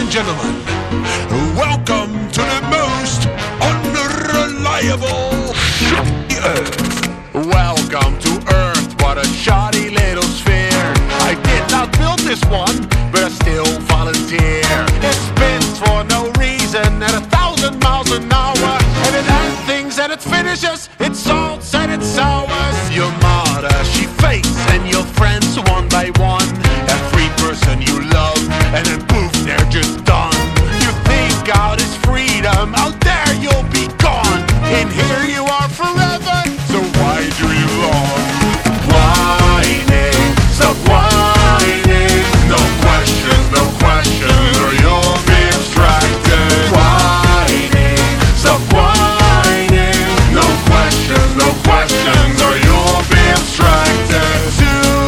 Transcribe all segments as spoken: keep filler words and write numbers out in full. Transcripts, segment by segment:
and gentlemen, welcome to the most unreliable shitty Earth. Welcome to Earth, what a shoddy little sphere. I did not build this one, but I still volunteer. It spins for no reason at a thousand miles an hour, and it adds things and it finishes, it salts and it sours. Your mother, she fakes, and your friends one by one. Every person you love, and then poof, they're just done. You think out is freedom, out there you'll be gone. In here you are forever, so why do you long? Whining, stop whining. No question, no question, or you'll be distracted. Whining, stop whining. No question, no question, or you'll be distracted too.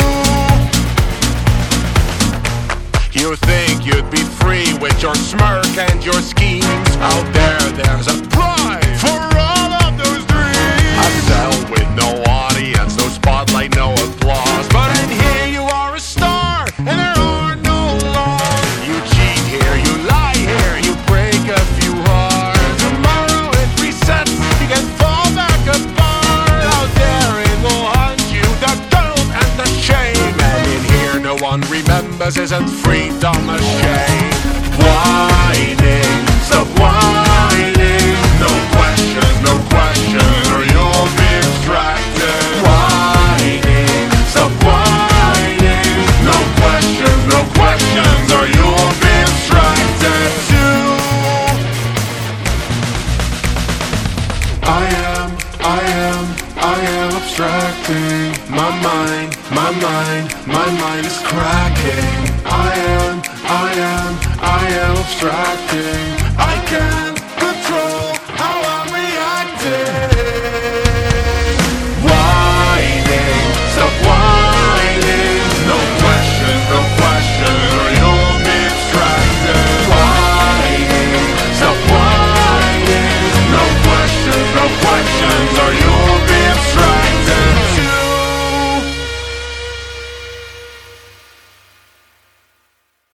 You think you'd be free with your smirk and your schemes. Out there, there's a prize for all of those dreams. I sell with no audience, no spotlight, no applause. But in here you are a star, and there are no laws. You cheat here, you lie here, you break a few hearts. Tomorrow it resets, you can fall back apart. Out there it will haunt you, the guilt and the shame. And in here no one remembers, isn't freedom a shame? Whining, stop whining. No question, no question, or you'll be distracted. Whining, stop whining. No question, no questions, or you'll be distracted too. I am, I am, I am abstracting. My mind, my mind, my mind is cracking. I am, I am, I am abstracting. I can't